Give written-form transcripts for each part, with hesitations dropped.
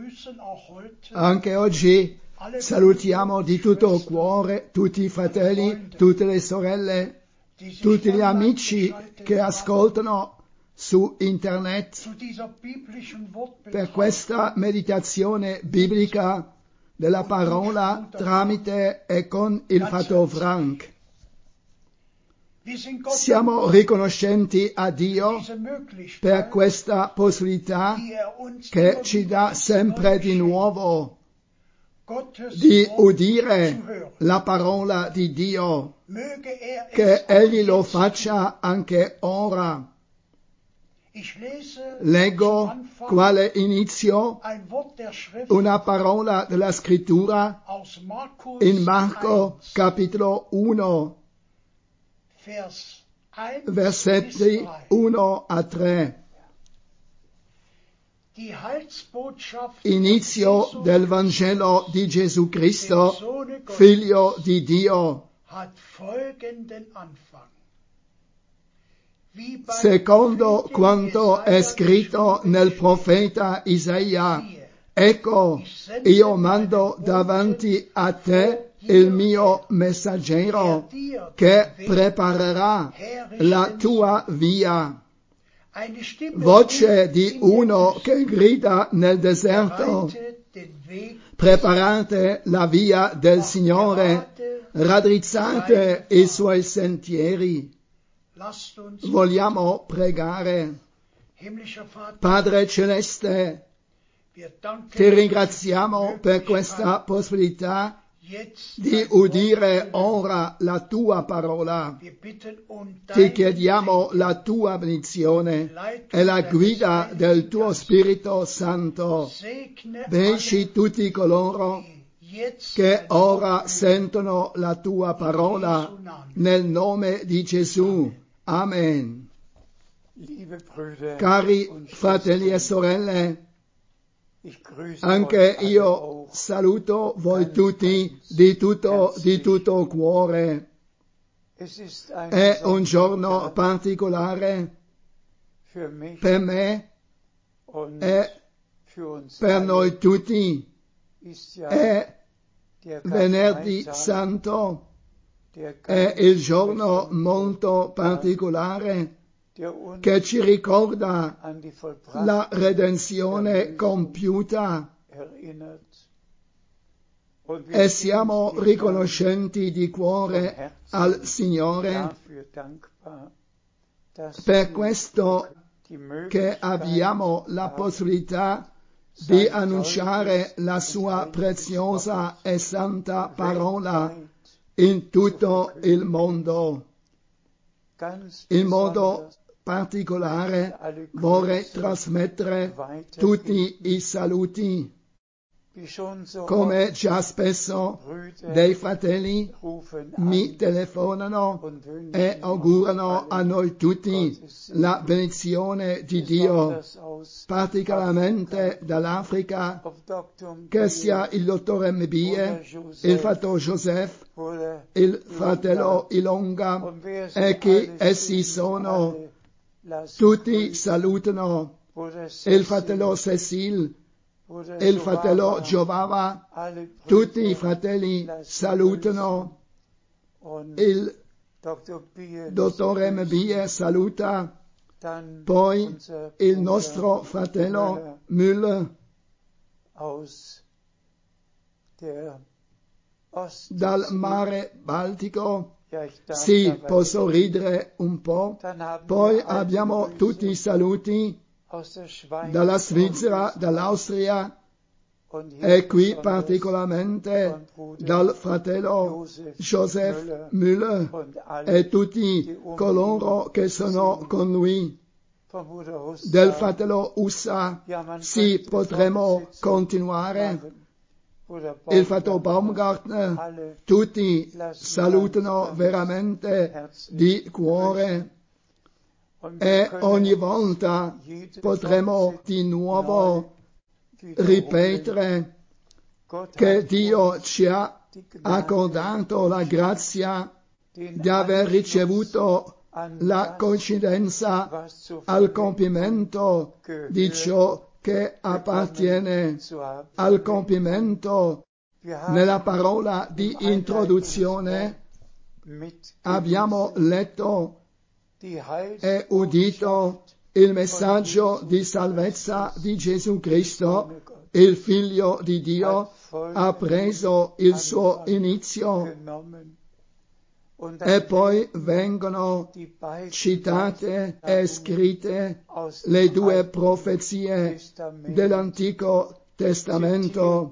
Anche oggi salutiamo di tutto cuore tutti i fratelli, tutte le sorelle, tutti gli amici che ascoltano su internet per questa meditazione biblica della parola tramite e con il fratello Frank. Siamo riconoscenti a Dio per questa possibilità che ci dà sempre di nuovo di udire la parola di Dio, che Egli lo faccia anche ora. Leggo quale inizio una parola della scrittura in Marco capitolo 1, versetti 1 a 3. Inizio del Vangelo di Gesù Cristo, Figlio di Dio. Secondo quanto è scritto nel profeta Isaia, ecco, io mando davanti a te il mio messaggero che preparerà la tua via. Voce di uno che grida nel deserto, preparate la via del Signore, raddrizzate i suoi sentieri. Vogliamo pregare. Padre Celeste, ti ringraziamo per questa possibilità di udire ora la tua parola. Ti chiediamo la tua benedizione e la guida del tuo Spirito Santo. Benedici tutti coloro che ora sentono la tua parola nel nome di Gesù. Amen. Cari fratelli e sorelle, anche io saluto voi tutti di tutto cuore. È un giorno particolare per me e per noi tutti. È Venerdì Santo, è il giorno molto particolare che ci ricorda la redenzione compiuta e siamo riconoscenti di cuore al Signore per questo che abbiamo la possibilità di annunciare la sua preziosa e santa parola in tutto il mondo. In modo particolare vorrei trasmettere tutti i saluti. Come già spesso dei fratelli mi telefonano e augurano a noi tutti la benedizione di Dio, particolarmente dall'Africa, che sia il dottore Mbie, il fratello Joseph, il fratello Ilonga e chi essi sono. Tutti salutano il fratello Cecil, il fratello Giovava, tutti i fratelli salutano, il dottore Mbie saluta, poi il nostro fratello Müller dal mare Baltico. Sì, posso ridere un po'. Poi abbiamo tutti i saluti dalla Svizzera, dall'Austria e qui particolarmente dal fratello Joseph Müller e tutti coloro che sono con lui. Del fratello Ussa, sì, potremo continuare. Il fratello Baumgartner, tutti salutano veramente di cuore e ogni volta potremo di nuovo ripetere che Dio ci ha accordato la grazia di aver ricevuto la coincidenza al compimento di ciò che appartiene al compimento. Nella parola di introduzione abbiamo letto e udito il messaggio di salvezza di Gesù Cristo, il Figlio di Dio, ha preso il suo inizio e poi vengono citate e scritte le due profezie dell'Antico Testamento.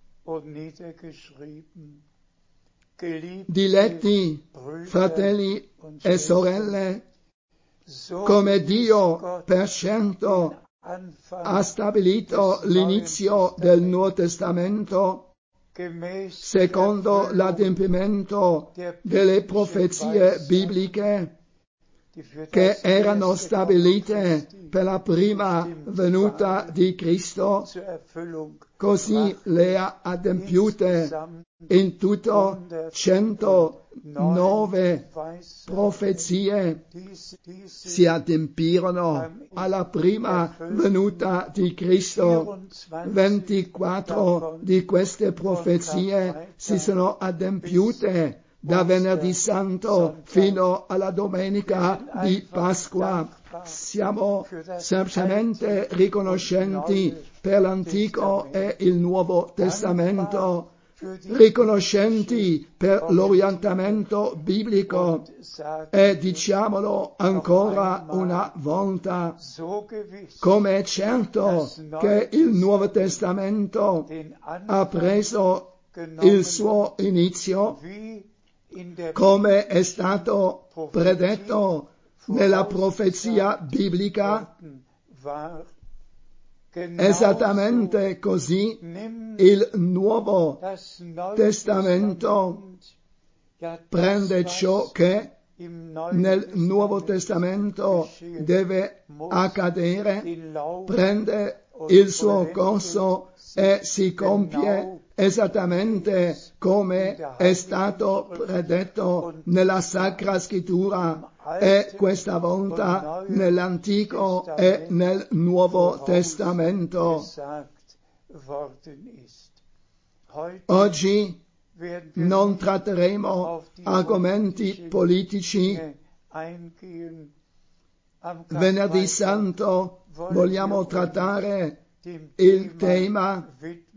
Diletti fratelli e sorelle, come Dio per certo ha stabilito l'inizio del Nuovo Testamento, secondo l'adempimento delle profezie bibliche che erano stabilite per la prima venuta di Cristo, così le ha adempiute. In tutto 109 profezie si adempirono alla prima venuta di Cristo. 24 di queste profezie si sono adempiute da venerdì santo fino alla domenica di Pasqua. Siamo semplicemente riconoscenti per l'Antico e il Nuovo Testamento, riconoscenti per l'orientamento biblico, e diciamolo ancora una volta, come è certo che il Nuovo Testamento ha preso il suo inizio, come è stato predetto nella profezia biblica, esattamente così il Nuovo Testamento prende ciò che nel Nuovo Testamento deve accadere, prende il suo corso e si compie esattamente come è stato predetto nella Sacra Scrittura, e questa volta nell'Antico e nel Nuovo Testamento. Oggi non tratteremo argomenti politici. Venerdì Santo vogliamo trattare il tema,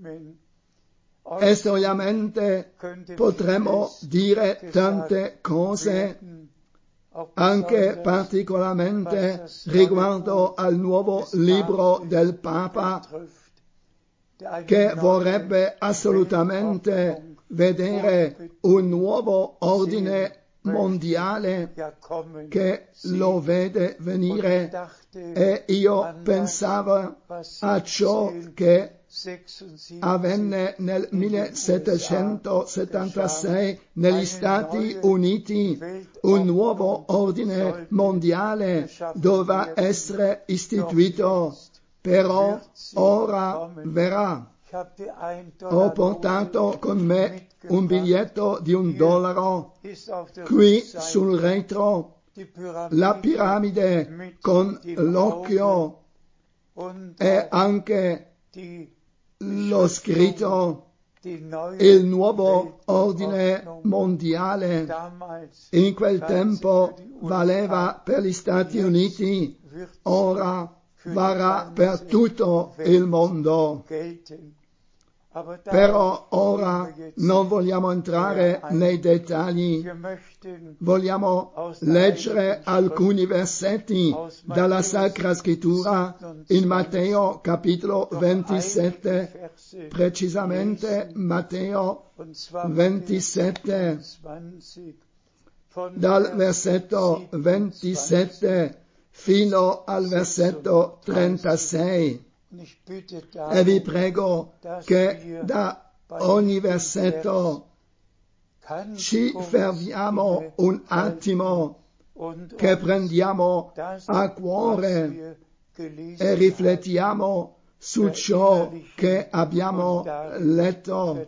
e seriamente potremmo dire tante cose, anche particolarmente riguardo al nuovo libro del Papa, che vorrebbe assolutamente vedere un nuovo ordine mondiale che lo vede venire, e io pensavo a ciò che avvenne nel 1776 negli Stati Uniti. Un nuovo ordine mondiale doveva essere istituito, però ora verrà. Ho portato con me un biglietto di $1, qui sul retro la piramide con l'occhio e anche lo scritto il nuovo ordine mondiale. In quel tempo valeva per gli Stati Uniti, ora varrà per tutto il mondo. Però ora non vogliamo entrare nei dettagli, vogliamo leggere alcuni versetti dalla Sacra Scrittura in Matteo capitolo 27, precisamente Matteo 27, dal versetto 27 fino al versetto 36. E vi prego che da ogni versetto ci fermiamo un attimo, che prendiamo a cuore e riflettiamo su ciò che abbiamo letto.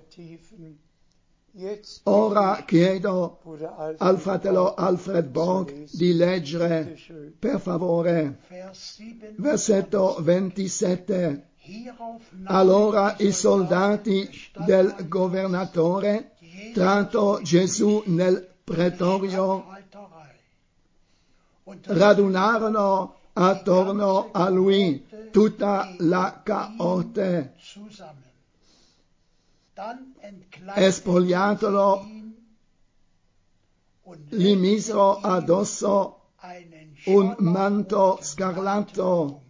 Ora chiedo al fratello Alfred Borg di leggere, per favore, versetto 27. Allora i soldati del governatore, tratto Gesù nel pretorio, radunarono attorno a lui tutta la coorte e spogliatolo gli misero addosso un manto scarlatto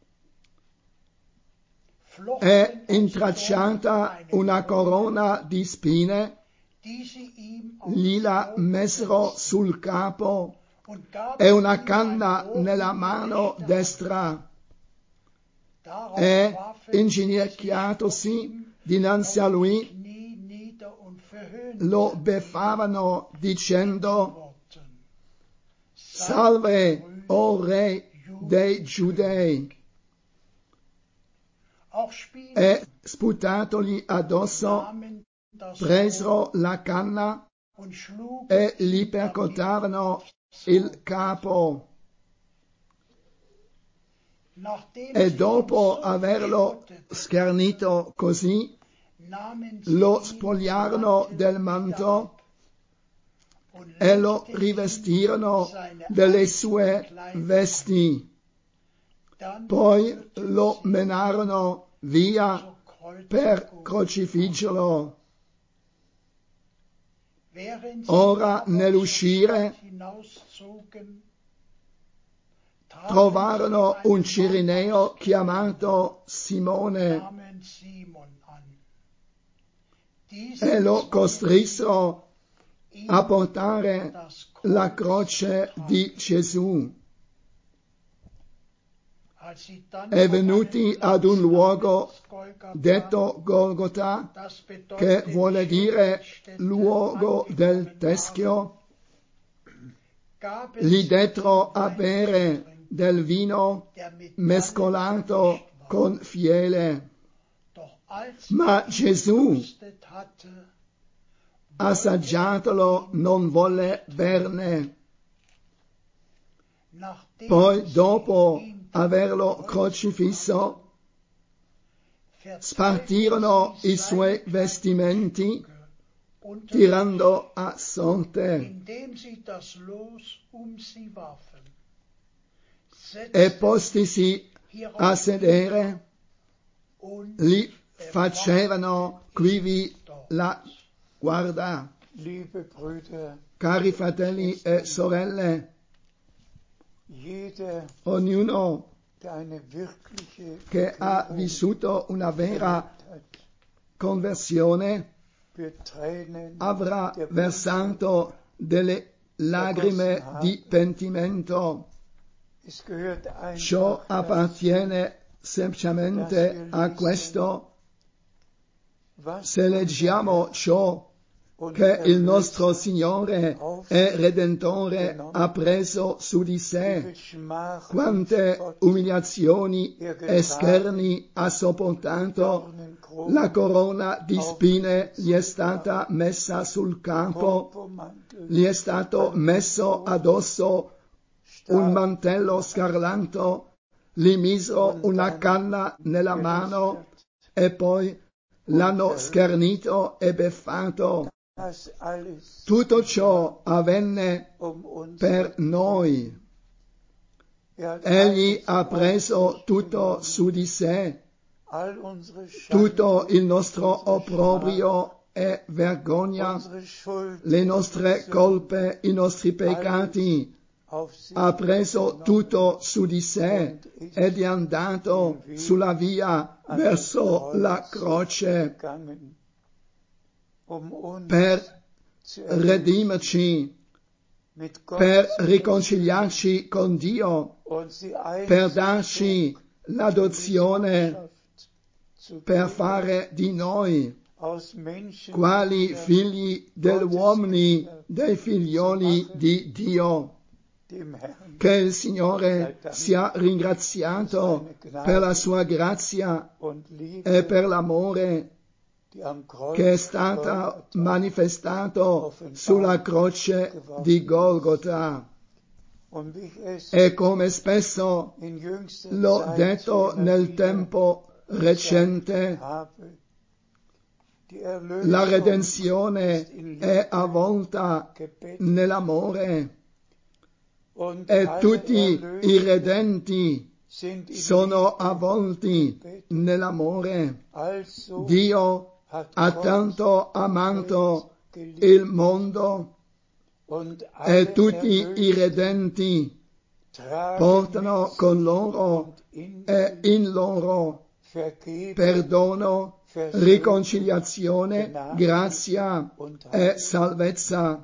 e intracciata una corona di spine gli la messero sul capo e una canna nella mano destra e inginocchiatosi dinanzi a lui lo beffavano dicendo: Salve, o re dei Giudei! E sputatogli addosso presero la canna e gli percottavano il capo. E dopo averlo schernito così, lo spogliarono del manto e lo rivestirono delle sue vesti. Poi lo menarono via per crocifiggerlo. Ora nell'uscire trovarono un cirineo chiamato Simone e lo costrinsero a portare la croce di Gesù. E venuti ad un luogo detto Golgota, che vuole dire luogo del teschio, gli dettero a bere del vino mescolato con fiele. Ma Gesù, assaggiatolo, non volle berne. Poi, dopo averlo crocifisso, spartirono i suoi vestimenti, tirando a sorte, e postisi a sedere, gli facevano quivi la guarda. Cari fratelli e sorelle, ognuno che ha vissuto una vera conversione avrà versato delle lacrime di pentimento. Ciò appartiene semplicemente a questo se leggiamo ciò che il nostro Signore e Redentore ha preso su di sé, quante umiliazioni e scherni ha sopportato, la corona di spine gli è stata messa sul capo, gli è stato messo addosso un mantello scarlatto, gli misero una canna nella mano e poi l'hanno schernito e beffato. Tutto ciò avvenne per noi. Egli ha preso tutto su di sé, tutto il nostro opprobrio e vergogna, le nostre colpe, i nostri peccati. Ha preso tutto su di sé ed è andato sulla via verso la croce per redimerci, per riconciliarci con Dio, per darci l'adozione, per fare di noi quali figli degli uomini, dei figlioli di Dio. Che il Signore sia ringraziato per la sua grazia e per l'amore che è stato manifestato sulla croce di Golgota. E come spesso l'ho detto nel tempo recente. La redenzione è avvolta nell'amore e tutti i redenti sono avvolti nell'amore. Dio ha tanto amato il mondo e tutti i redenti portano con loro e in loro perdono, riconciliazione, grazia e salvezza.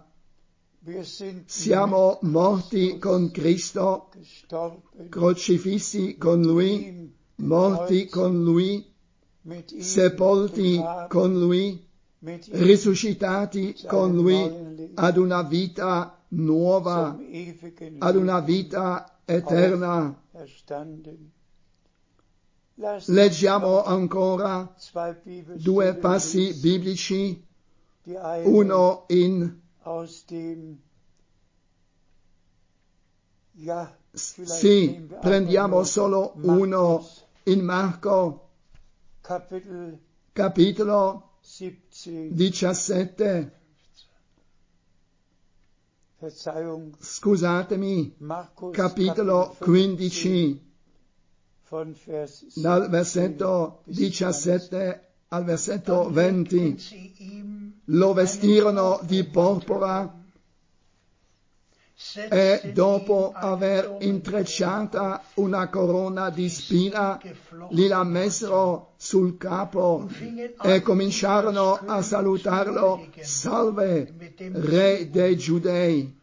Siamo morti con Cristo, crocifissi con Lui, morti con Lui, sepolti con Lui, risuscitati con Lui ad una vita nuova, ad una vita eterna. Leggiamo ancora due passi biblici, uno in prendiamo solo uno in Marco, capitolo 17. Scusatemi, capitolo 15, dal versetto 17 al versetto 20. Lo vestirono di porpora e dopo aver intrecciata una corona di spina, gliela messero sul capo e cominciarono a salutarlo: Salve, Re dei Giudei.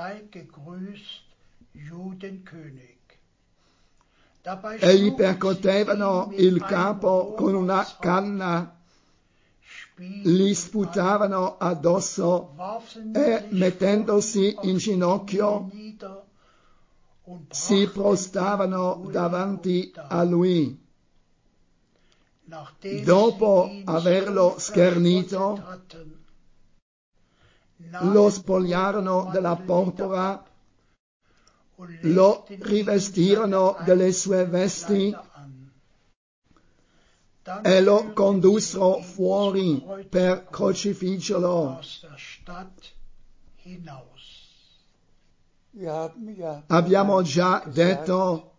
E gli percotevano il capo con una canna, gli sputavano addosso e mettendosi in ginocchio si prostavano davanti a lui. Dopo averlo schernito, lo spogliarono della porpora, lo rivestirono delle sue vesti e lo condussero fuori per crocifiggerlo. Abbiamo già detto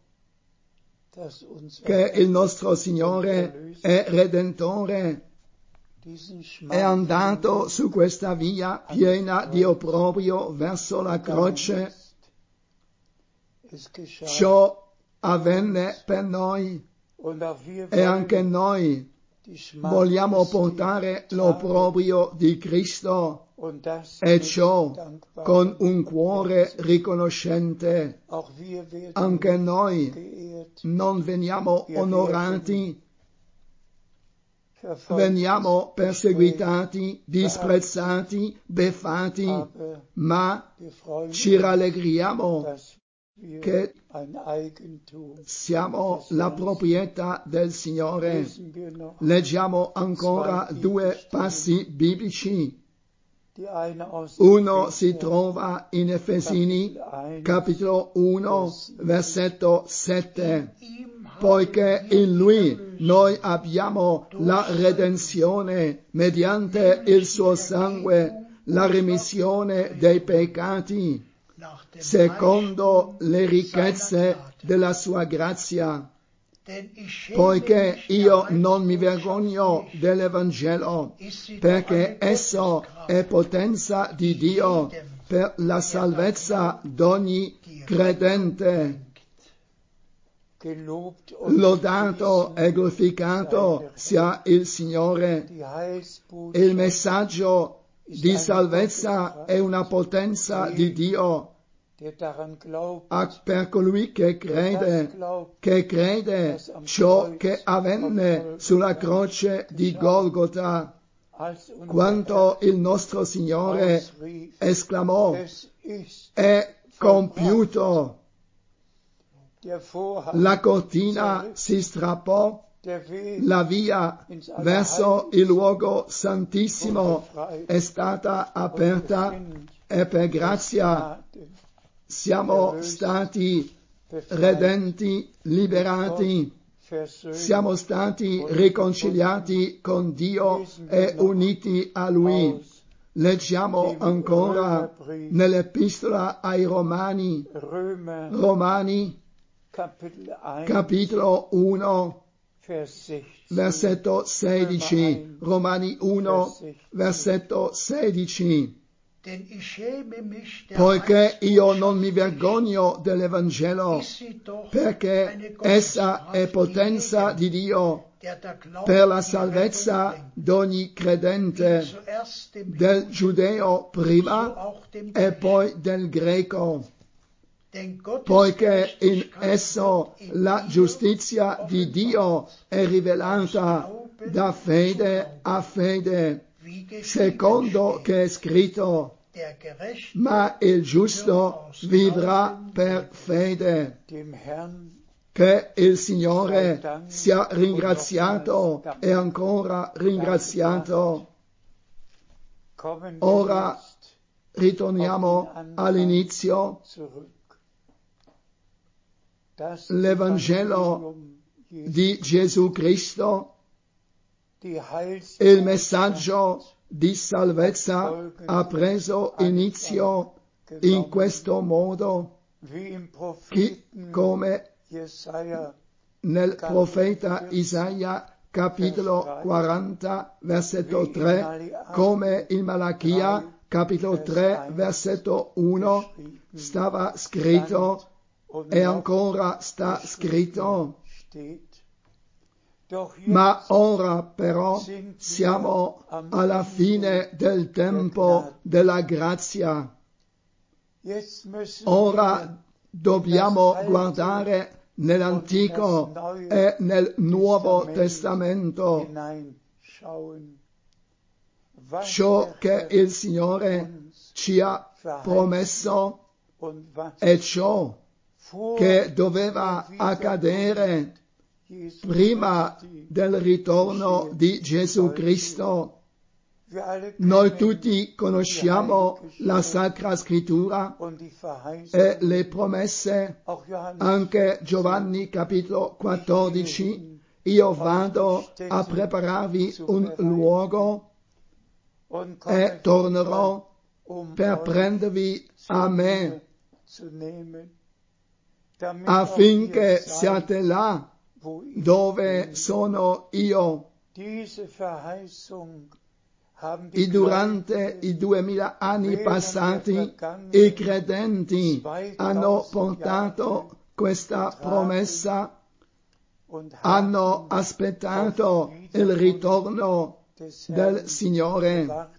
che il nostro Signore è Redentore, è andato su questa via piena di opprobrio verso la croce. Ciò avvenne per noi e anche noi vogliamo portare l'opprobrio di Cristo, e ciò con un cuore riconoscente. Anche noi non veniamo onorati, veniamo perseguitati, disprezzati, beffati, ma ci rallegriamo che siamo la proprietà del Signore. Leggiamo ancora due passi biblici. Uno si trova in Efesini, capitolo 1, versetto 7. Poiché in Lui noi abbiamo la redenzione mediante il suo sangue, la remissione dei peccati, secondo le ricchezze della sua grazia. Poiché io non mi vergogno dell'Evangelo, perché esso è potenza di Dio per la salvezza d'ogni credente. Lodato e glorificato sia il Signore. Il messaggio di salvezza è una potenza di Dio per colui che crede ciò che avvenne sulla croce di Golgota, quando il nostro Signore esclamò: è compiuto. La cortina si strappò, la via verso il luogo santissimo è stata aperta e per grazia siamo stati redenti, liberati. siamo stati riconciliati con Dio e uniti a Lui. Leggiamo ancora nell'Epistola ai Romani, capitolo 1, versetto 16. Romani 1, versetto 16. Poiché io non mi vergogno dell'Evangelo, perché essa è potenza di Dio per la salvezza d'ogni credente, del giudeo prima e poi del greco, poiché in esso la giustizia di Dio è rivelata da fede a fede, secondo che è scritto: ma il giusto vivrà per fede. Che il Signore sia ringraziato e ancora ringraziato. Ora ritorniamo all'inizio. L'Evangelo di Gesù Cristo, il messaggio di salvezza ha preso inizio in questo modo, come nel profeta Isaia capitolo 40 versetto 3, come in Malachia capitolo 3 versetto 1 stava scritto e ancora sta scritto. Ma ora però siamo alla fine del tempo della grazia. Ora dobbiamo guardare nell'Antico e nel Nuovo Testamento ciò che il Signore ci ha promesso e ciò che doveva accadere prima del ritorno di Gesù Cristo. Noi tutti conosciamo la Sacra Scrittura e le promesse, anche Giovanni capitolo 14, io vado a prepararvi un luogo e tornerò per prendervi a me, affinché siate là dove sono io. Durante i 2000 anni passati i credenti hanno portato questa promessa, hanno aspettato il ritorno del Signore.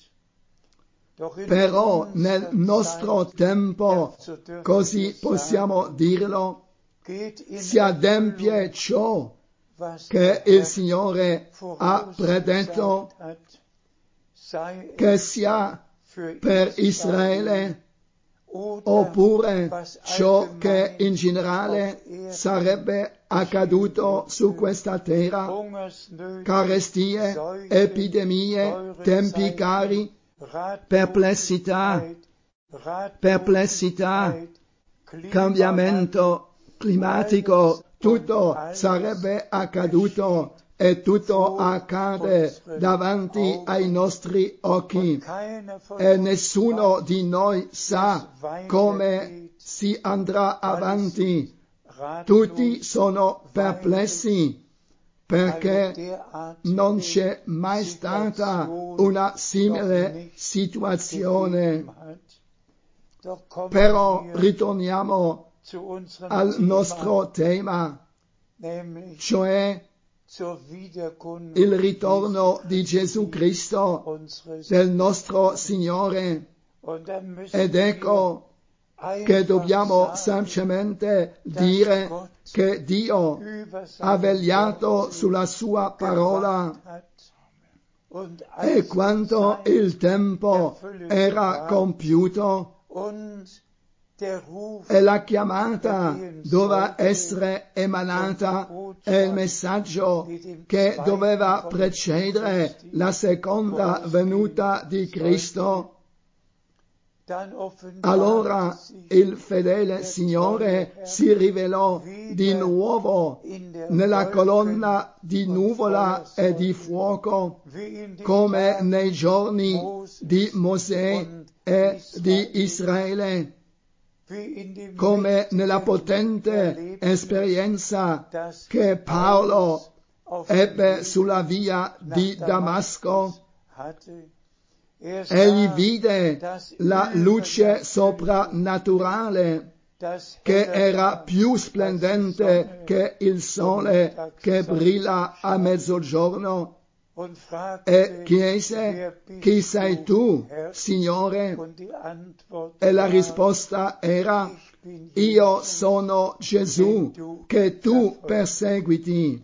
Però nel nostro tempo, così possiamo dirlo, si adempie ciò che il Signore ha predetto, che sia per Israele oppure ciò che in generale sarebbe accaduto su questa terra: carestie, epidemie, tempi cari, perplessità, cambiamento climatico, tutto sarebbe accaduto e tutto accade davanti ai nostri occhi e nessuno di noi sa come si andrà avanti. Tutti sono perplessi perché non c'è mai stata una simile situazione. Però ritorniamo al nostro tema, cioè il ritorno di Gesù Cristo, del nostro Signore. Ed ecco che dobbiamo semplicemente dire che Dio ha vegliato sulla sua parola e quando il tempo era compiuto e la chiamata doveva essere emanata e il messaggio che doveva precedere la seconda venuta di Cristo, Allora il fedele Signore si rivelò di nuovo nella colonna di nuvola e di fuoco, come nei giorni di Mosè e di Israele, come nella potente esperienza che Paolo ebbe sulla via di Damasco. Egli vide la luce soprannaturale che era più splendente che il sole che brilla a mezzogiorno e chiese: chi sei tu, Signore? E la risposta era: io sono Gesù che tu perseguiti.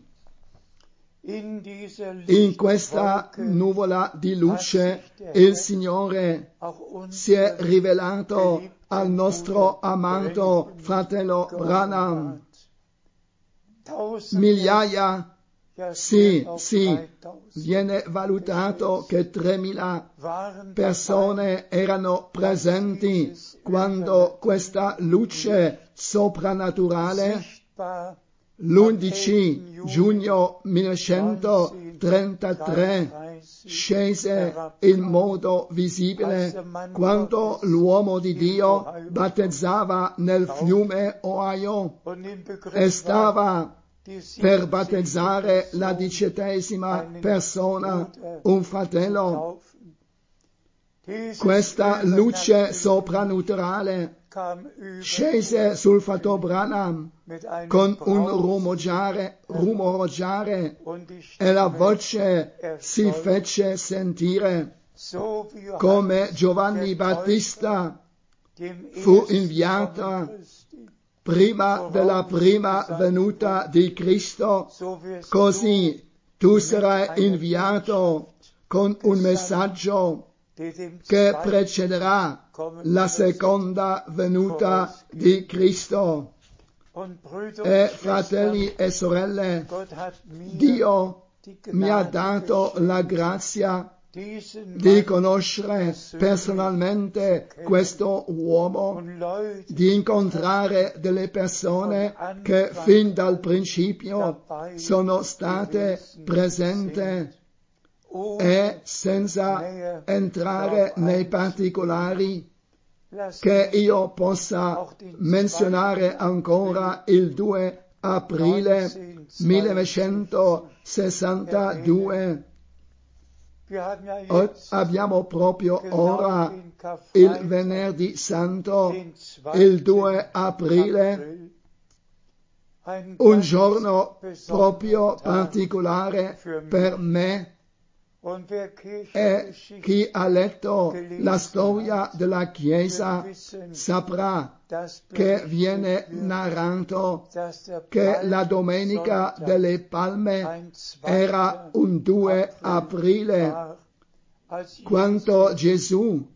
In questa nuvola di luce il Signore si è rivelato al nostro amato fratello Branham. Migliaia, sì, viene valutato che 3.000 persone erano presenti quando questa luce soprannaturale l'11 giugno 1933 scese in modo visibile quando l'uomo di Dio battezzava nel fiume Ohio e stava per battezzare la 10ª persona, un fratello. Questa luce soprannaturale scese sul fratello Branham con un rumoreggiare e la voce si fece sentire come Giovanni Battista fu inviata prima della prima venuta di Cristo, così tu sarai inviato con un messaggio che precederà la seconda venuta di Cristo. E fratelli e sorelle, Dio mi ha dato la grazia di conoscere personalmente questo uomo, di incontrare delle persone che fin dal principio sono state presenti, e senza entrare nei particolari che io possa menzionare ancora il 2 aprile 1962. Abbiamo proprio ora il venerdì santo, il 2 aprile, un giorno proprio particolare per me. E chi ha letto la storia della Chiesa saprà che viene narrato che la Domenica delle Palme era un 2 aprile, quando Gesù,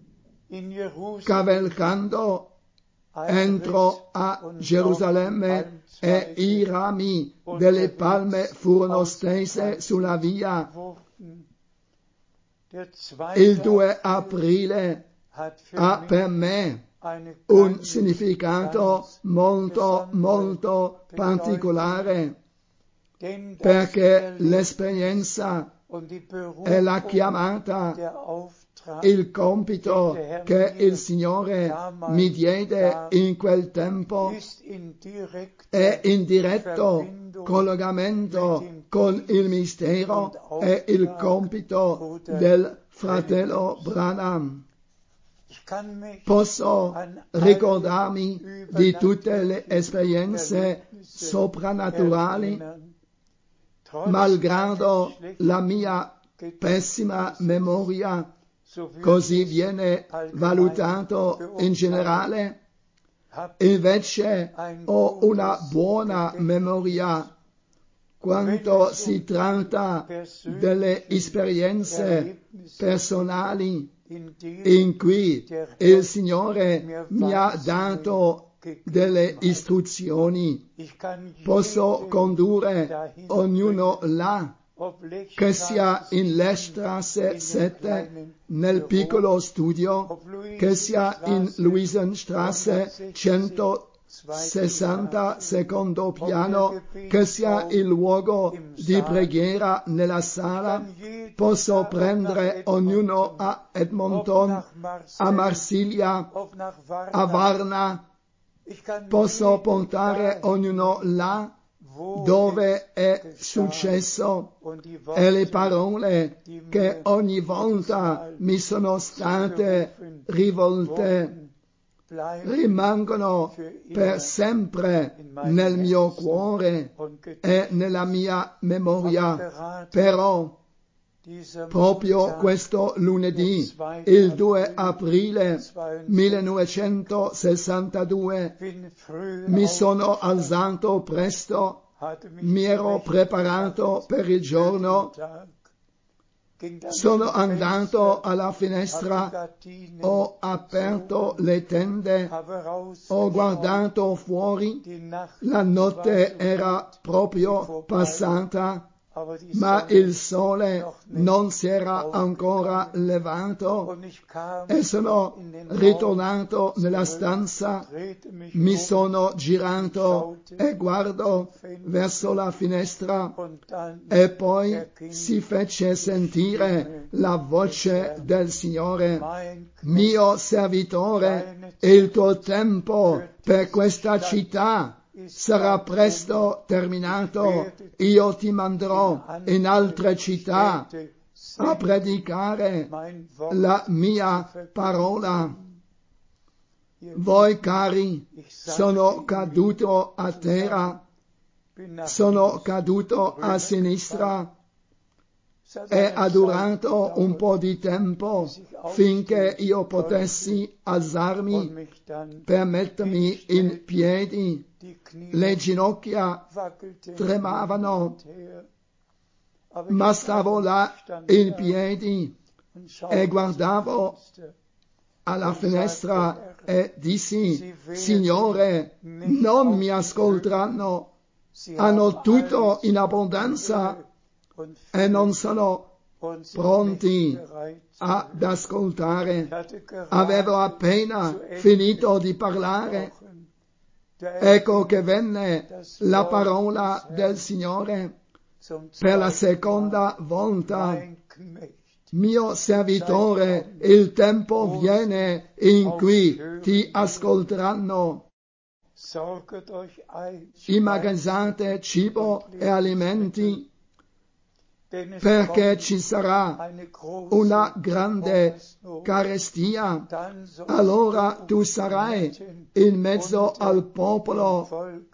cavalcando, entrò a Gerusalemme e i rami delle palme furono stese sulla via. Il 2 aprile ha per me un significato molto particolare, perché l'esperienza e la chiamata, il compito che il Signore mi diede in quel tempo è in diretto collegamento con il mistero e il compito del fratello Branham. Posso ricordarmi di tutte le esperienze soprannaturali, malgrado la mia pessima memoria, così viene valutato in generale. Invece ho una buona memoria quando si tratta delle esperienze personali in cui il Signore mi ha dato delle istruzioni. Posso condurre ognuno là che sia in Lestrasse 7 nel piccolo studio, che sia in Luisenstrasse 160 secondo piano, che sia il luogo di preghiera nella sala. Posso prendere ognuno a Edmonton, a Marsiglia, a Varna, posso portare ognuno là dove è successo, e le parole che ogni volta mi sono state rivolte rimangono per sempre nel mio cuore e nella mia memoria. Però proprio questo lunedì, il 2 aprile 1962, mi sono alzato presto, mi ero preparato per il giorno, sono andato alla finestra, ho aperto le tende, ho guardato fuori, la notte era proprio passata, ma il sole non si era ancora levato, e sono ritornato nella stanza, mi sono girato e guardo verso la finestra, e poi si fece sentire la voce del Signore: mio servitore, il tuo tempo per questa città sarà presto terminato, io ti manderò in altre città a predicare la mia parola. Voi cari, sono caduto a terra, sono caduto a sinistra, e ha durato un po' di tempo finché io potessi alzarmi per mettermi in piedi. Le ginocchia tremavano, ma stavo là in piedi e guardavo alla finestra e dissi: Signore, non mi ascolteranno, hanno tutto in abbondanza e non sono pronti ad ascoltare. Avevo appena finito di parlare, ecco che venne la parola del Signore per la seconda volta: mio servitore, il tempo viene in cui ti ascolteranno. Immagazzate cibo e alimenti, perché ci sarà una grande carestia. Allora tu sarai in mezzo al popolo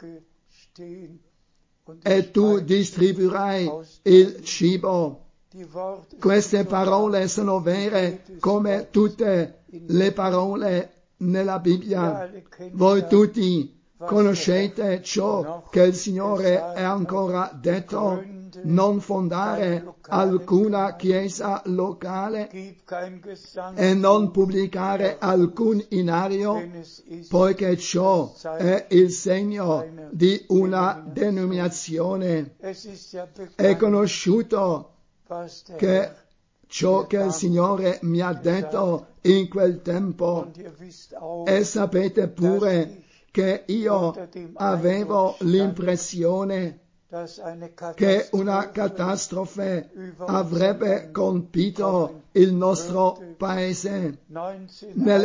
e tu distribuirai il cibo. Queste parole sono vere come tutte le parole nella Bibbia. Voi tutti conoscete ciò che il Signore ha ancora detto: non fondare alcuna chiesa locale e non pubblicare alcun inario, poiché ciò è il segno di una denominazione. È conosciuto che ciò che il Signore mi ha detto in quel tempo, e sapete pure che io avevo l'impressione che una catastrofe avrebbe colpito il nostro paese. Nel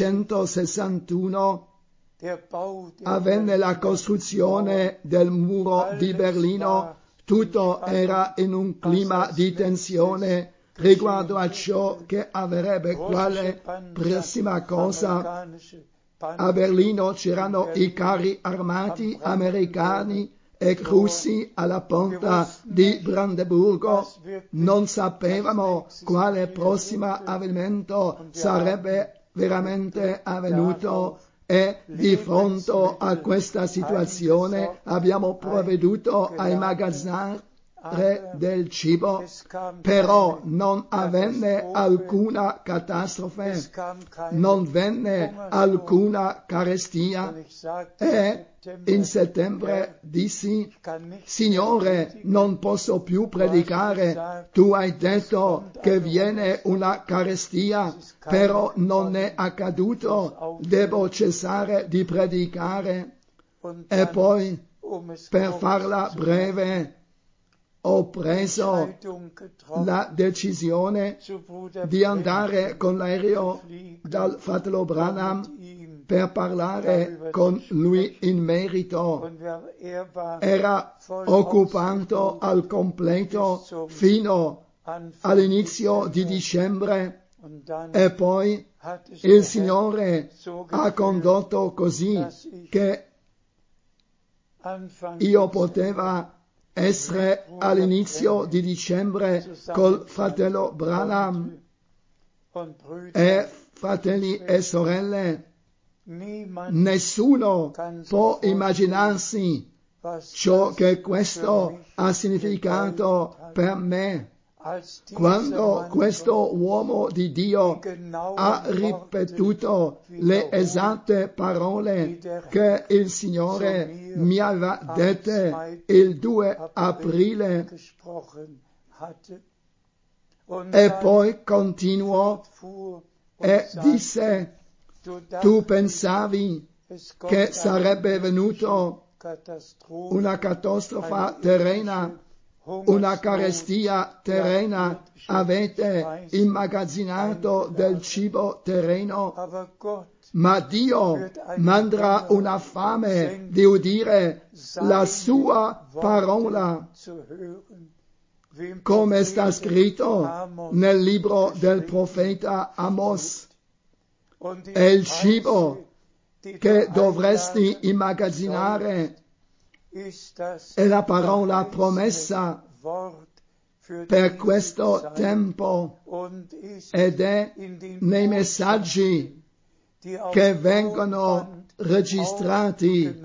1961 avvenne la costruzione del muro di Berlino. Tutto era in un clima di tensione riguardo a ciò che avrebbe quale prossima cosa. A Berlino c'erano i carri armati americani e russi alla porta di Brandeburgo. Non sapevamo quale prossimo avvenimento sarebbe veramente avvenuto, e di fronte a questa situazione abbiamo provveduto a immagazzare del cibo, però non avvenne alcuna catastrofe, non venne alcuna carestia e in settembre dissi: Signore, non posso più predicare, tu hai detto che viene una carestia, però non è accaduto, devo cessare di predicare. E poi, per farla breve, ho preso la decisione di andare con l'aereo dal fratello Branham per parlare con lui in merito. Era occupato al completo fino all'inizio di dicembre e poi il Signore ha condotto così che io potevo essere all'inizio di dicembre col fratello Branham e fratelli e sorelle. Nessuno può immaginarsi ciò che questo ha significato per me. Quando questo uomo di Dio ha ripetuto le esatte parole che il Signore mi aveva dette il 2 aprile e poi continuò e disse: tu pensavi che sarebbe venuto una catastrofe terrena, una carestia terrena, avete immagazzinato del cibo terreno, ma Dio manderà una fame di udire la sua parola, come sta scritto nel libro del profeta Amos. E il cibo che dovresti immagazzinare è la parola promessa per questo tempo ed è nei messaggi che vengono registrati.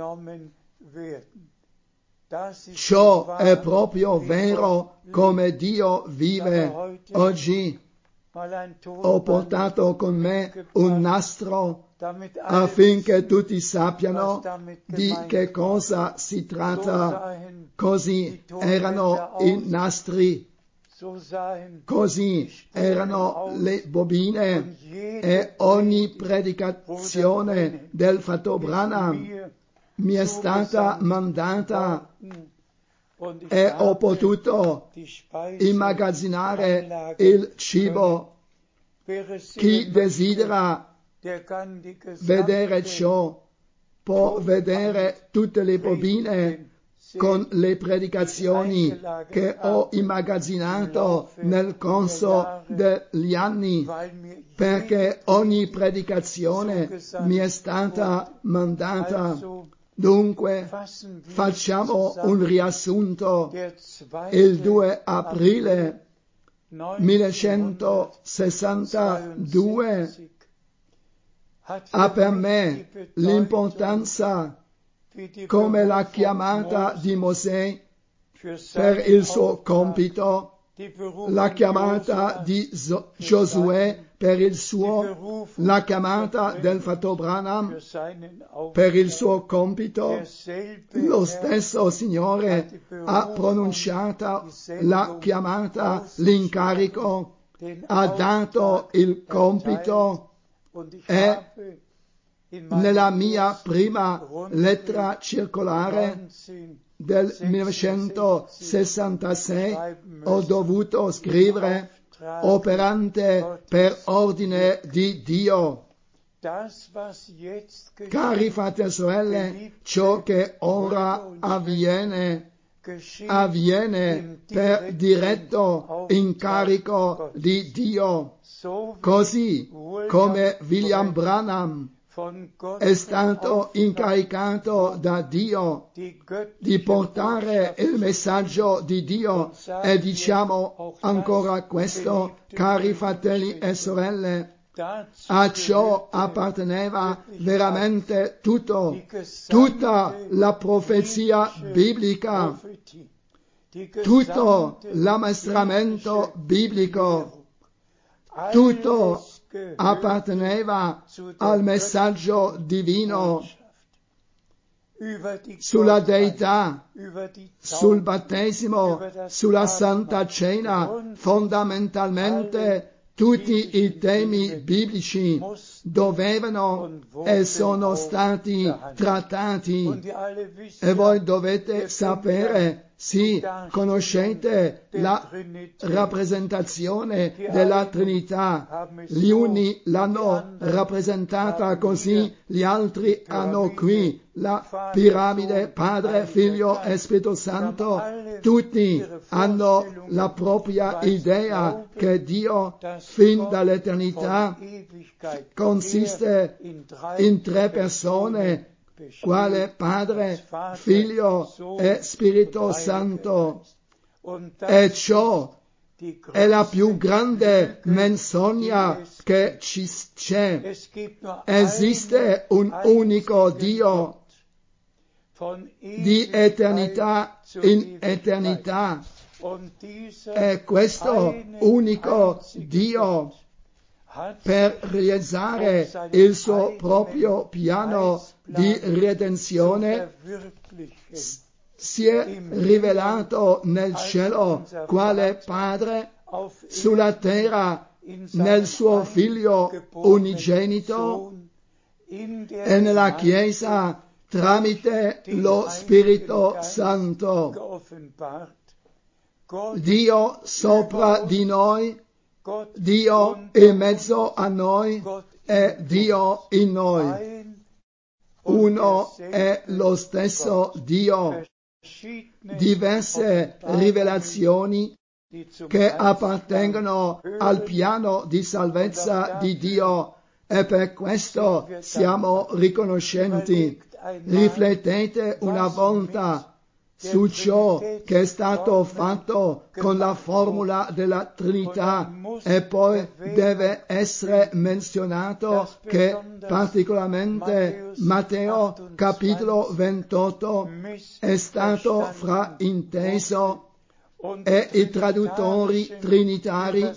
Ciò è proprio vero come Dio vive oggi. Ho portato con me un nastro affinché tutti sappiano di che cosa si tratta. Così erano i nastri, così erano le bobine e ogni predicazione del fratello Branham mi è stata mandata e ho potuto immagazzinare il cibo. Chi desidera vedere ciò può vedere tutte le bobine con le predicazioni che ho immagazzinato nel corso degli anni, perché ogni predicazione mi è stata mandata. Dunque, facciamo un riassunto. Il 2 aprile 1962 ha per me l'importanza come la chiamata di Mosè per il suo compito, la chiamata di Giosuè per il suo, la chiamata del fratello Branham per il suo compito. Lo stesso Signore ha pronunciato la chiamata, l'incarico, ha dato il compito e nella mia prima lettera circolare del 1966 ho dovuto scrivere: operante per ordine di Dio. Cari fratelli e sorelle, ciò che ora avviene per diretto incarico di Dio, così come William Branham è stato incaricato da Dio di portare il messaggio di Dio. E diciamo ancora questo, cari fratelli e sorelle, a ciò apparteneva veramente tutto, tutta la profezia biblica. tutto l'ammaestramento biblico, tutto apparteneva al messaggio divino sulla deità, sul battesimo, sulla Santa Cena, fondamentalmente tutti i temi biblici dovevano e sono stati trattati. E voi dovete sapere, sì, conoscete la rappresentazione della Trinità. Gli uni l'hanno rappresentata così, gli altri hanno qui la piramide, Padre, Figlio e Spirito Santo. Tutti hanno la propria idea che Dio fin dall'eternità consiste in tre persone, quale Padre, Figlio e Spirito Santo. E ciò è la più grande menzogna che c'è. Esiste un unico Dio di eternità in eternità. E questo unico Dio, per realizzare il suo proprio piano di redenzione, si è rivelato nel cielo quale Padre, sulla terra nel suo Figlio unigenito e nella Chiesa tramite lo Spirito Santo. Dio sopra di noi, Dio in mezzo a noi e Dio in noi. Uno è lo stesso Dio. Diverse rivelazioni che appartengono al piano di salvezza di Dio, e per questo siamo riconoscenti. Riflettete una volta su ciò che è stato fatto con la formula della Trinità, e poi deve essere menzionato che particolarmente Matteo capitolo 28 è stato frainteso e i traduttori trinitari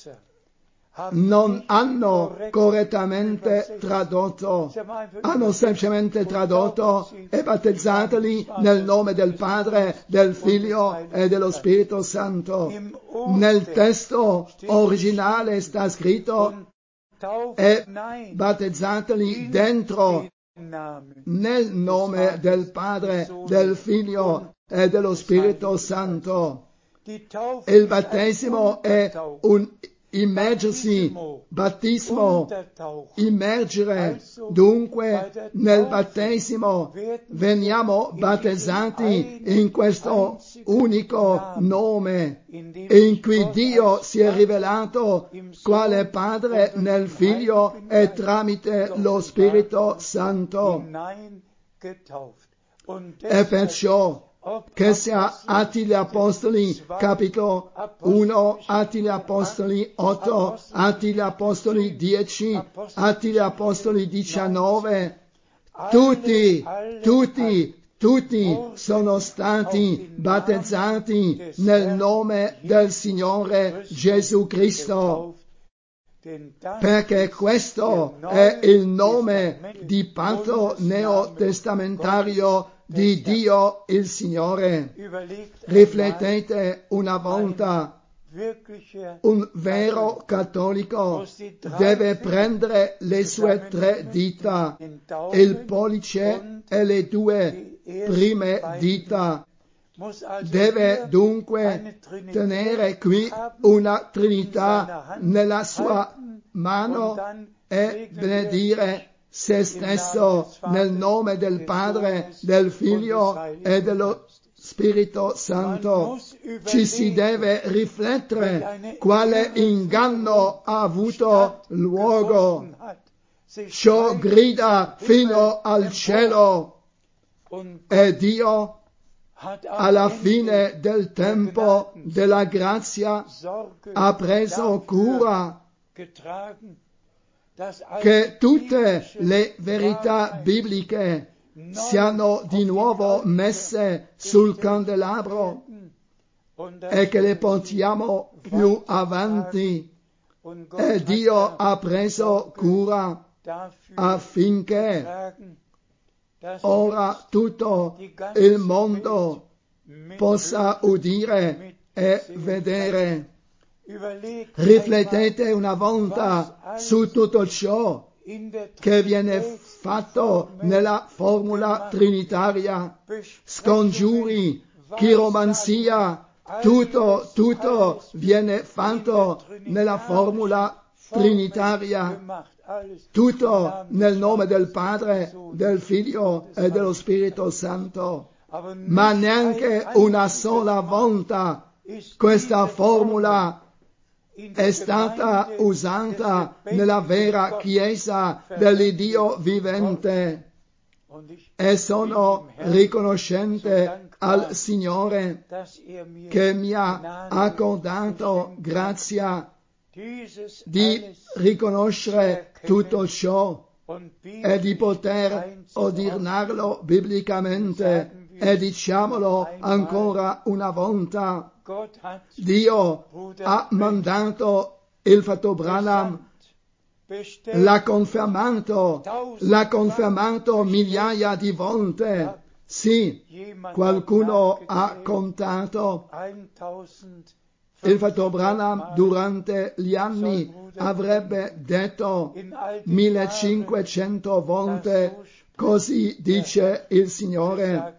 non hanno correttamente tradotto, hanno semplicemente tradotto e battezzateli nel nome del Padre, del Figlio e dello Spirito Santo. Nel testo originale sta scritto e battezzateli dentro nel nome del Padre, del Figlio e dello Spirito Santo. Il battesimo è un immergersi, battismo, immergere. Dunque nel battesimo veniamo battezzati in questo unico nome in cui Dio si è rivelato quale Padre nel Figlio e tramite lo Spirito Santo. E perciò che sia Atti gli Apostoli capitolo 1, Atti gli Apostoli 8, Atti gli Apostoli 10, Atti gli Apostoli 19, tutti sono stati battezzati nel nome del Signore Gesù Cristo, perché questo è il nome di patto neotestamentario di Dio il Signore. Riflettete una volta, un vero cattolico deve prendere le sue tre dita, il pollice e le due prime dita. Deve dunque tenere qui una Trinità nella sua mano e benedire se stesso nel nome del Padre, del Figlio e dello Spirito Santo. Ci si deve riflettere quale inganno ha avuto luogo. Ciò grida fino al cielo e Dio alla fine del tempo della grazia ha preso cura che tutte le verità bibliche siano di nuovo messe sul candelabro e che le portiamo più avanti. E Dio ha preso cura affinché ora tutto il mondo possa udire e vedere. Riflettete una volta su tutto ciò che viene fatto nella formula trinitaria, scongiuri, chiromanzia, tutto viene fatto nella formula trinitaria, tutto nel nome del Padre, del Figlio e dello Spirito Santo. Ma neanche una sola volta questa formula è stata usata nella vera Chiesa dell'Iddio vivente. E sono riconoscente al Signore che mi ha accordato grazia di riconoscere tutto ciò e di poter ordinarlo biblicamente. E diciamolo ancora una volta, Dio ha mandato il fratello Branham, l'ha confermato migliaia di volte. Sì, qualcuno ha contato. Il fratello Branham durante gli anni avrebbe detto 1500 volte, così dice il Signore.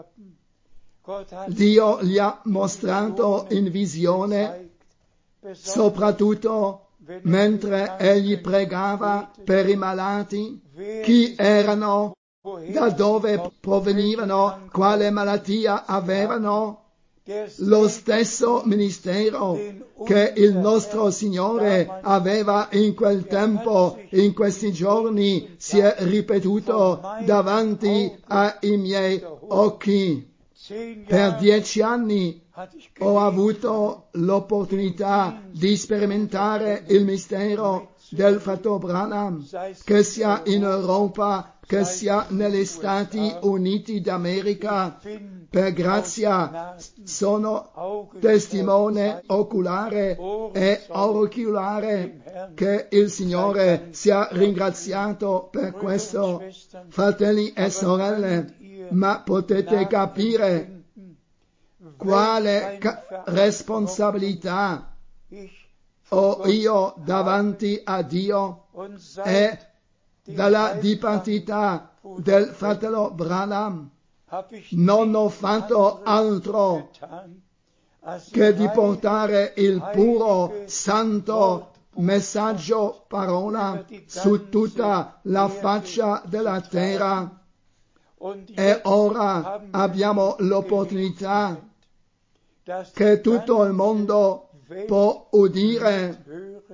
Dio gli ha mostrato in visione, soprattutto mentre egli pregava per i malati, chi erano, da dove provenivano, quale malattia avevano. Lo stesso ministero che il nostro Signore aveva in quel tempo, in questi giorni, si è ripetuto davanti ai miei occhi. Per 10 anni ho avuto l'opportunità di sperimentare il mistero del fratello Branham, che sia in Europa, che sia negli Stati Uniti d'America. Per grazia sono testimone oculare e auricolare, che il Signore sia ringraziato per questo. Fratelli e sorelle, ma potete capire quale responsabilità ho io davanti a Dio e dalla dipartita del fratello Branham non ho fatto altro che di portare il puro, santo messaggio, parola su tutta la faccia della terra. E ora abbiamo l'opportunità che tutto il mondo può udire.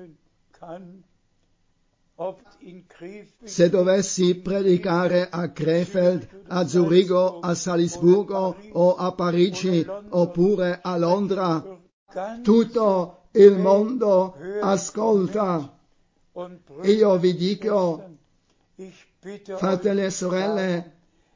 Se dovessi predicare a Krefeld, a Zurigo, a Salisburgo o a Parigi oppure a Londra, tutto il mondo ascolta. Io vi dico, fratelli e sorelle,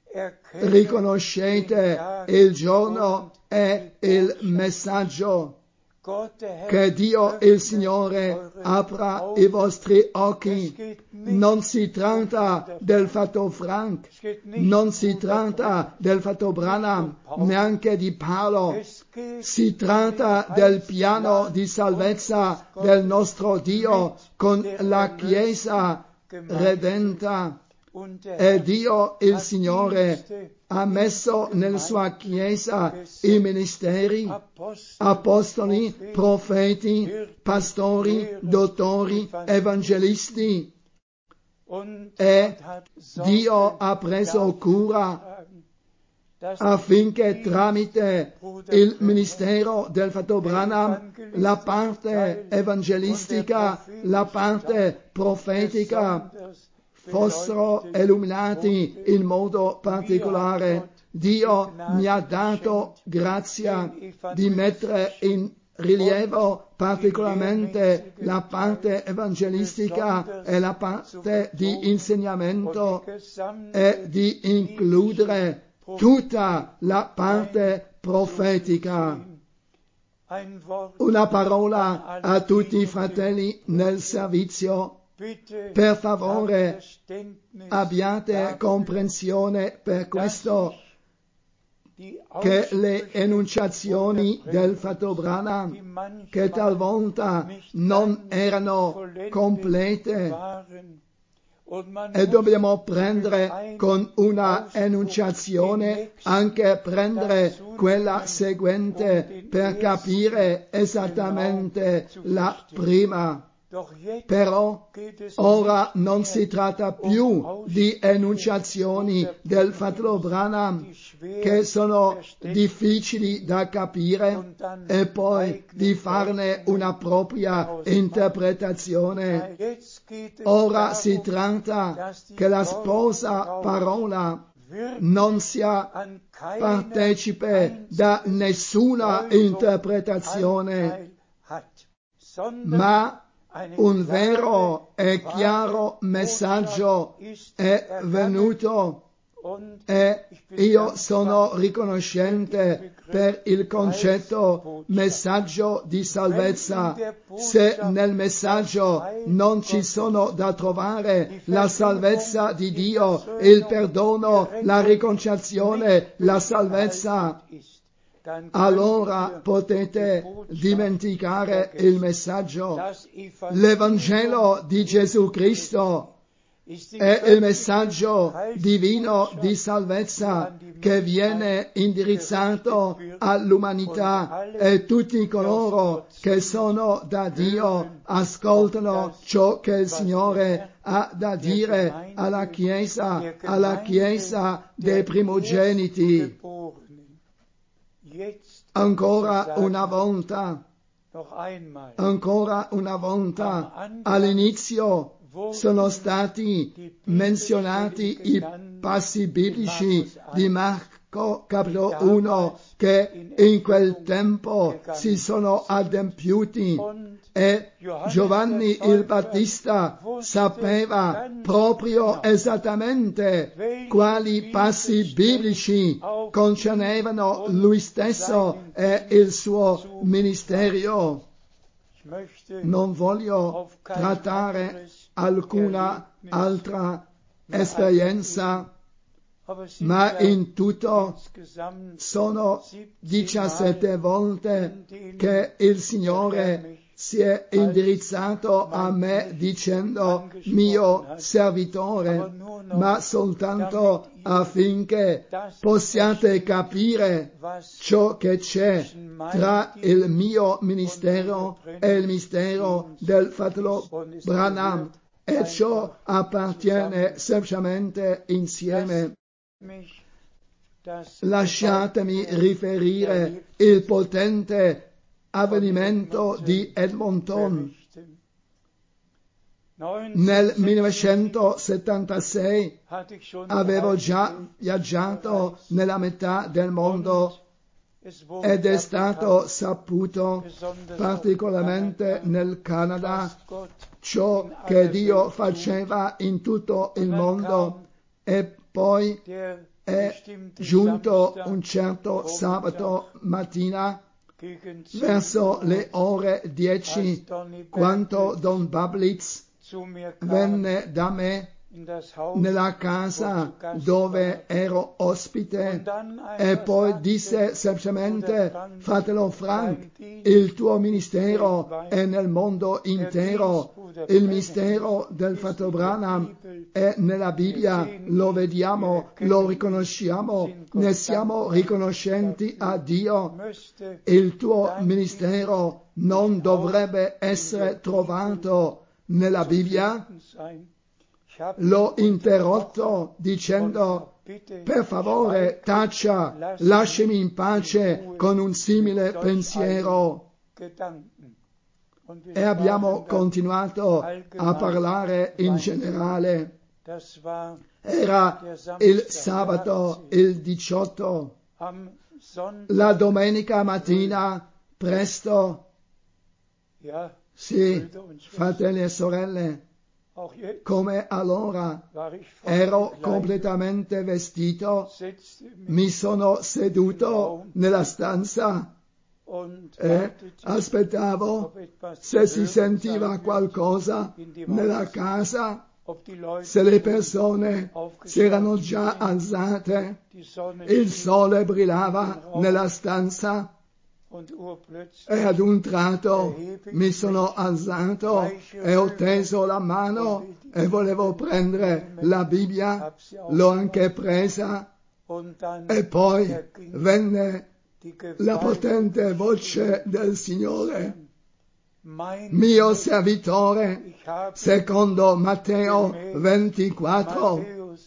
riconoscete il giorno e il messaggio. Che Dio il Signore apra i vostri occhi. Non si tratta del fratello Frank, non si tratta del fratello Branham, neanche di Paolo. Si tratta del piano di salvezza del nostro Dio con la Chiesa redenta. E Dio il Signore ha messo nella sua Chiesa i ministeri, apostoli, profeti, pastori, dottori, evangelisti. E Dio ha preso cura affinché tramite il ministero del fratello Branham la parte evangelistica, la parte profetica fossero illuminati in modo particolare. Dio mi ha dato grazia di mettere in rilievo particolarmente la parte evangelistica e la parte di insegnamento e di includere tutta la parte profetica. una parola a tutti i fratelli nel servizio. Per favore, abbiate comprensione per questo, che le enunciazioni del fratello Branham, che talvolta non erano complete, e dobbiamo prendere con una enunciazione anche prendere quella seguente per capire esattamente la prima. Però ora non si tratta più di enunciazioni del fratello Branham che sono difficili da capire e poi di farne una propria interpretazione. Ora si tratta che la sposa parola non sia partecipe da nessuna interpretazione, ma un vero e chiaro messaggio è venuto, e io sono riconoscente per il concetto messaggio di salvezza. Se nel messaggio non ci sono da trovare la salvezza di Dio, il perdono, la riconciliazione, la salvezza, allora potete dimenticare il messaggio. L'Evangelo di Gesù Cristo è il messaggio divino di salvezza che viene indirizzato all'umanità, e tutti coloro che sono da Dio ascoltano ciò che il Signore ha da dire alla Chiesa dei primogeniti. Ancora una volta, all'inizio sono stati menzionati i passi biblici di Marco capitolo 1 che in quel tempo si sono adempiuti, e Giovanni il Battista sapeva proprio esattamente quali passi biblici concernevano lui stesso e il suo ministero. Non voglio trattare alcuna altra esperienza, ma in tutto sono 17 volte che il Signore si è indirizzato a me dicendo mio servitore, ma soltanto affinché possiate capire ciò che c'è tra il mio ministero e il ministero del fratello Branham, e ciò appartiene semplicemente insieme. Lasciatemi riferire il potente avvenimento di Edmonton. Nel 1976 avevo già viaggiato nella metà del mondo ed è stato saputo, particolarmente nel Canada, ciò che Dio faceva in tutto il mondo. E poi è giunto un certo sabato mattina, verso le ore 10, quando Don Bablitz venne da me nella casa dove ero ospite, e poi disse semplicemente: fratello Frank, il tuo ministero è nel mondo intero, il ministero del fratello Branham è nella Bibbia, lo vediamo, lo riconosciamo, ne siamo riconoscenti a Dio. Il tuo ministero non dovrebbe essere trovato nella Bibbia. L'ho interrotto dicendo: per favore taccia, lasciami in pace con un simile pensiero. E abbiamo continuato a parlare in generale. Era il sabato, il 18, la domenica mattina presto. Sì, fratelli e sorelle, come allora ero completamente vestito, mi sono seduto nella stanza e aspettavo se si sentiva qualcosa nella casa, se le persone si erano già alzate, il sole brillava nella stanza e ad un tratto mi sono alzato e ho teso la mano e volevo prendere la Bibbia, l'ho anche presa e poi venne la potente voce del Signore: mio servitore, secondo Matteo 24,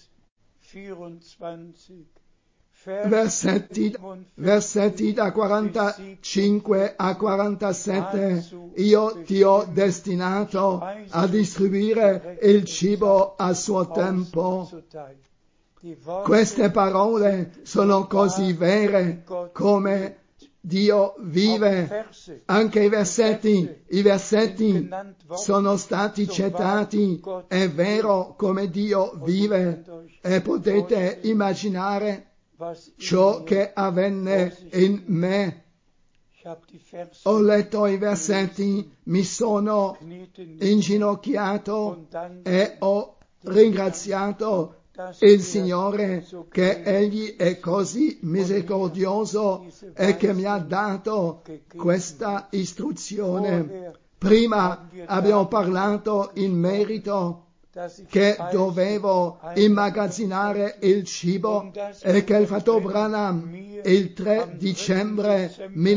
versetti da 45 a 47, io ti ho destinato a distribuire il cibo a suo tempo. Queste parole sono così vere come Dio vive. Anche i versetti sono stati citati. È vero come Dio vive. E potete immaginare ciò che avvenne in me. Ho letto i versetti, mi sono inginocchiato e ho ringraziato il Signore che Egli è così misericordioso e che mi ha dato questa istruzione. Prima abbiamo parlato in merito che dovevo immagazzinare il cibo e che il fratello Branham il 3 dicembre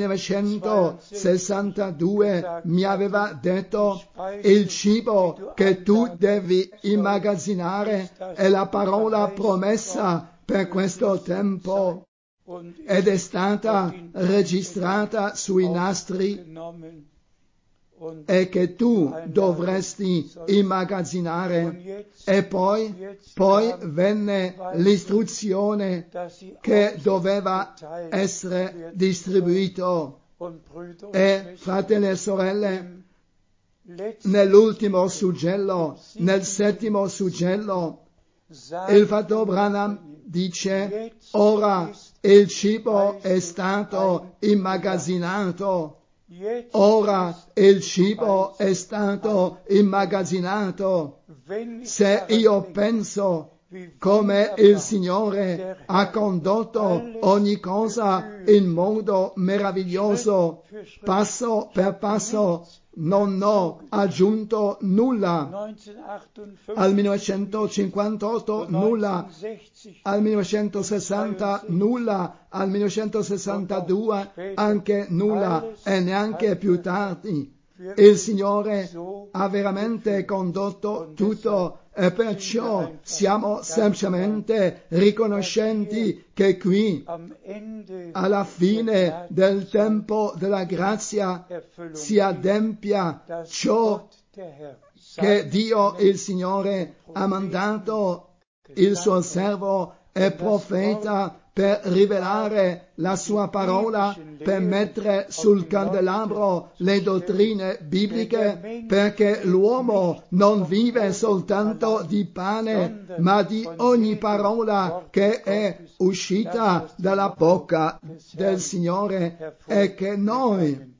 1962 mi aveva detto: il cibo che tu devi immagazzinare è la parola promessa per questo tempo, ed è stata registrata sui nastri e che tu dovresti immagazzinare. E poi venne l'istruzione che doveva essere distribuito. E fratelli e sorelle, nell'ultimo suggello, nel 7° suggello, il fratello Branham dice: ora il cibo è stato immagazzinato. Ora il cibo è stato immagazzinato. Se io penso come il Signore ha condotto ogni cosa in modo meraviglioso, passo per passo, non ho aggiunto nulla. Al 1958 nulla, al 1960 nulla, al 1962 anche nulla e neanche più tardi. Il Signore ha veramente condotto tutto e perciò siamo semplicemente riconoscenti che qui, alla fine del tempo della grazia, si adempia ciò che Dio il Signore ha mandato il suo servo e profeta per rivelare la sua parola, per mettere sul candelabro le dottrine bibliche, perché l'uomo non vive soltanto di pane, ma di ogni parola che è uscita dalla bocca del Signore, e che noi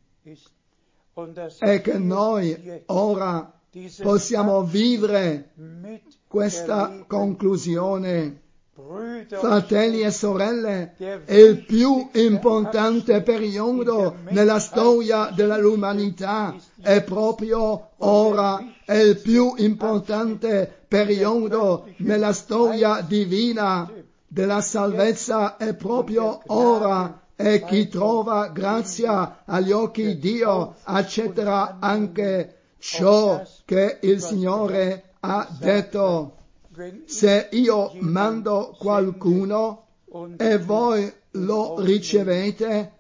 ora possiamo vivere questa conclusione. Fratelli e sorelle, il più importante periodo nella storia dell'umanità è proprio ora, è il più importante periodo nella storia divina della salvezza è proprio ora, e chi trova grazia agli occhi di Dio accetterà anche ciò che il Signore ha detto. Se io mando qualcuno e voi lo ricevete,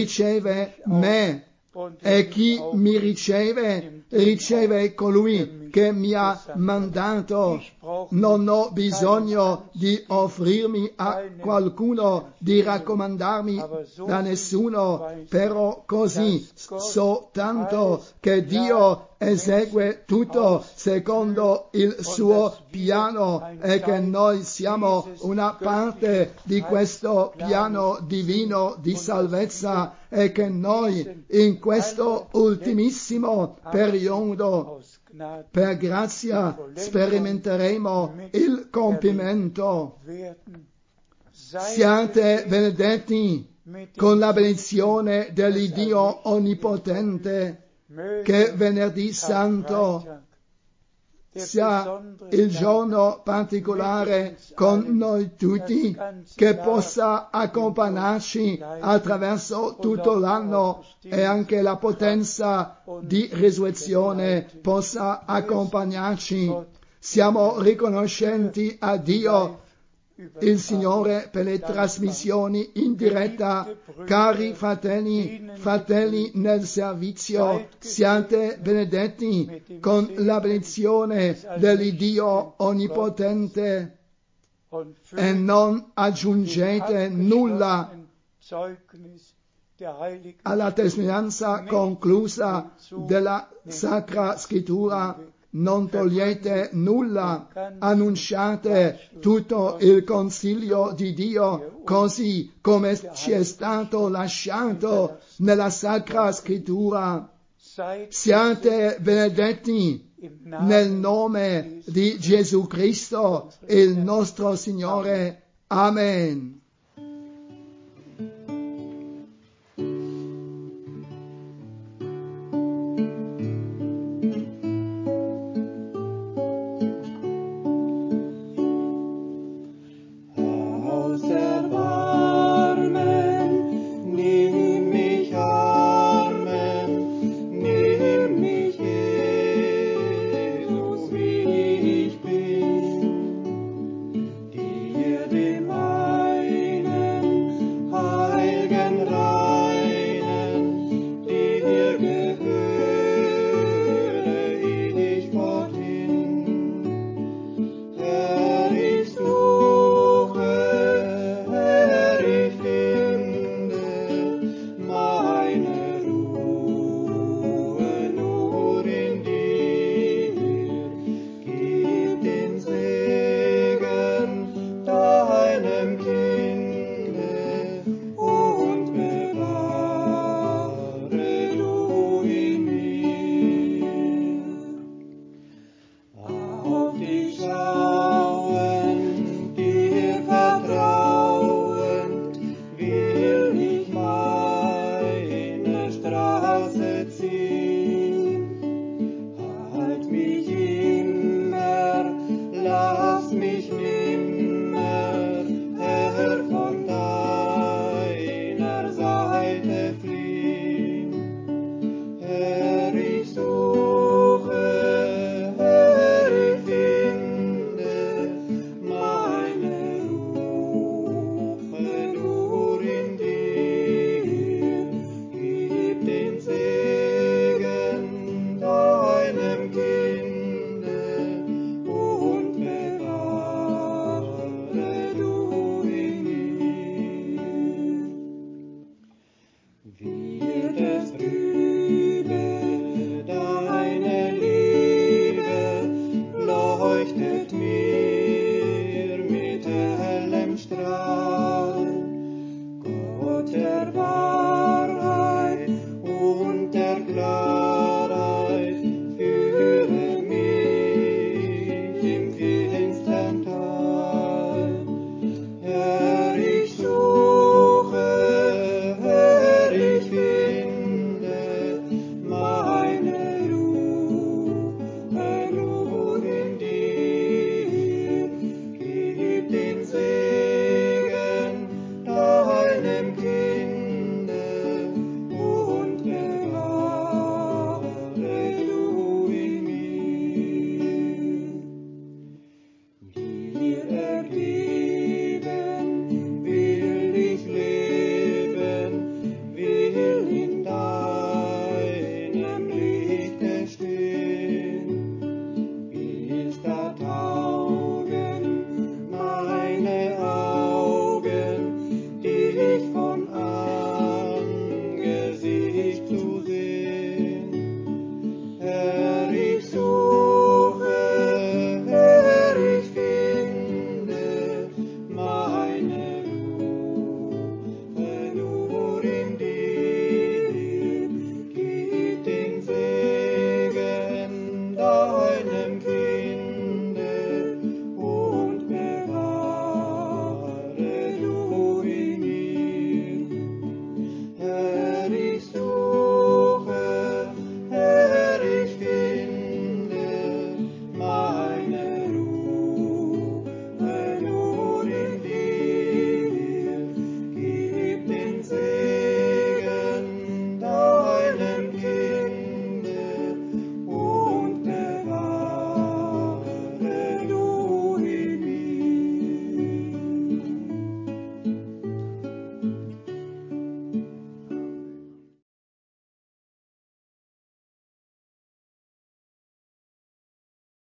riceve me, e chi mi riceve, riceve colui che mi ha mandato. Non ho bisogno di offrirmi a qualcuno, di raccomandarmi da nessuno, però così soltanto che Dio esegue tutto secondo il suo piano e che noi siamo una parte di questo piano divino di salvezza e che noi in questo ultimissimo periodo per grazia sperimenteremo il compimento. Siate benedetti con la benedizione dell'Iddio Onnipotente, che venerdì santo sia il giorno particolare con noi tutti, che possa accompagnarci attraverso tutto l'anno e anche la potenza di risurrezione possa accompagnarci. Siamo riconoscenti a Dio, il Signore, per le trasmissioni in diretta. Cari fratelli nel servizio, siate benedetti con la benedizione dell'Iddio Onnipotente e non aggiungete nulla alla testimonianza conclusa della Sacra Scrittura. Non togliete nulla, annunciate tutto il consiglio di Dio così come ci è stato lasciato nella Sacra Scrittura. Siate benedetti nel nome di Gesù Cristo, il nostro Signore. Amen. Der